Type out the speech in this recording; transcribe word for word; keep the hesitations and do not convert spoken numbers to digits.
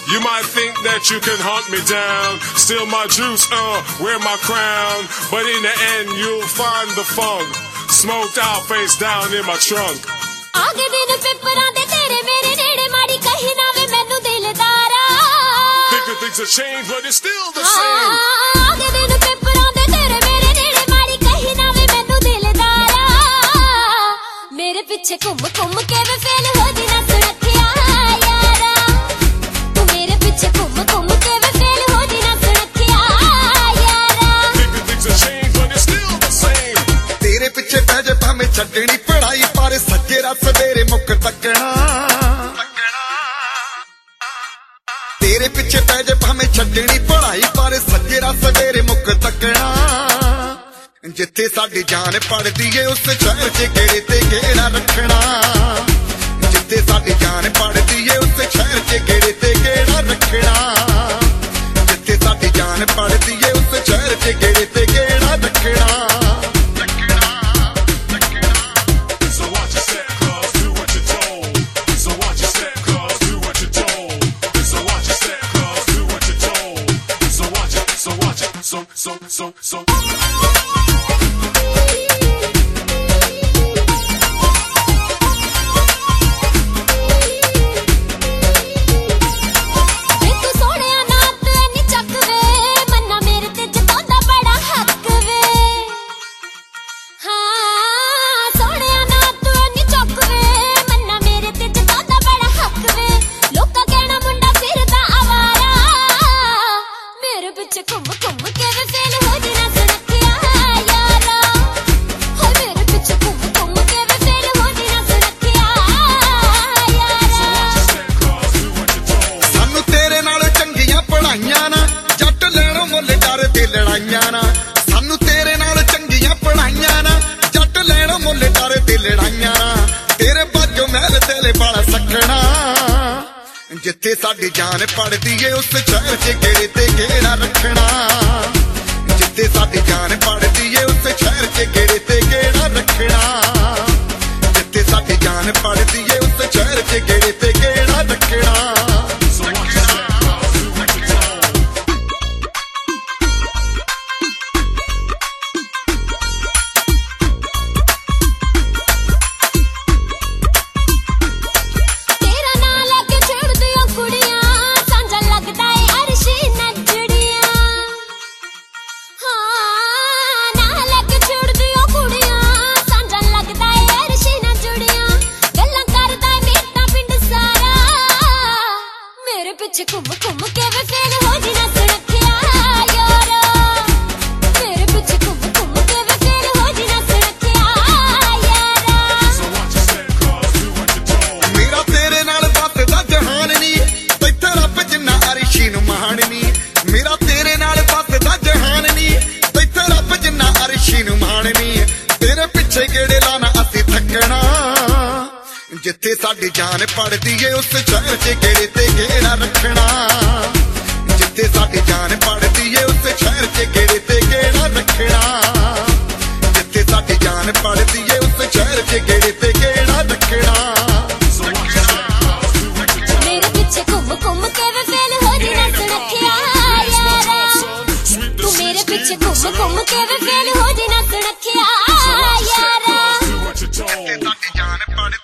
You might think that you can hunt me down, steal my juice, uh, wear my crown, but in the end you'll find the funk, smoked out face down in my trunk. आगे दिन पेपरां दे तेरे मेरे नेड़े माड़ी कहीं ना वे मैनू दिलदारा. Thinking things have changed, but it's still the same. आगे दिन पेपरां दे तेरे मेरे नेड़े माड़ी कहीं ना वे मैनू दिलदारा. मेरे पीछे घूम घूम के वे फेल हो जिना सुनखिया यारा. तू मेरे पीछे घूम घूम के वे फेल हो जिना सुनखिया यारा. Thinking things have changed, but it's still the same. तेरे पीछे पै जे भाਵੇਂ ਛੱਡਣੀ पढ़ाई पर सच्चे रात सवेरे मुक तकना. तेरे पीछे पै जे भाਵੇਂ ਛੱਡਣੀ पढ़ाई पर सच्चे रात सवेरे मुक तकना. जिथे साडी जान पड़दी है उस शहर च गेड़े ते गेड़ा रखना. जिथे साडी जान पड़दी है उस शहर च गेड़े ते गेड़ा रखना. जिथे साडी जान पड़दी है उस शहर च गेड़े ते गेड़ा रखना. So, so, so, so. लड़ाइयां ना सानू तेरे नाल चंगियां पढ़ाइयां ना जट लैणों मुल डर ते लड़ाइयां ना. तेरे बाजो महल तेरे बाला सखना. जिथे साडी जान पड़दी है उस शहर च गेड़े ते गेड़ा रखना. जिथे साडी जान पड़दी है उस शहर च गेड़े ते गेड़ा रखना. जिथे साडी जान पड़दी है उस शहर च गेड़े ते गेड़ा रखना. पीछे घूम घूम के वे फेल हो जिना सुनखिया यारा. मेरे पीछे घूम घूम के वे फेल हो जिना सुनखिया यारा. मेरा तेरे नाल बसदा जहान नी तैथे रब जिन्ना अरशी नूं महान नी. मेरा तेरे नाल बसदा जहान नी तैथे रब जिन्ना अरशी नूं महान नी. तेरे पीछे गेड़े लाना असीं थकना. जिथे साडी जान पड़दी है उस शहर च गेड़े ते गेड़ा रखना. जिथे साडी जान पड़दी है उस शहर च गेड़े ते गेड़ा रखना. जिथे साडी जान पड़दी है उस शहर च गेड़े ते गेड़ा रखना. मेरे पीछे घूम घूम के वे फेल हो जिना सुनखिया यारा. तू मेरे पीछे घूम घूम के वे फेल हो जिना सुनखिया यारा. जिथे साडी जान पड़दी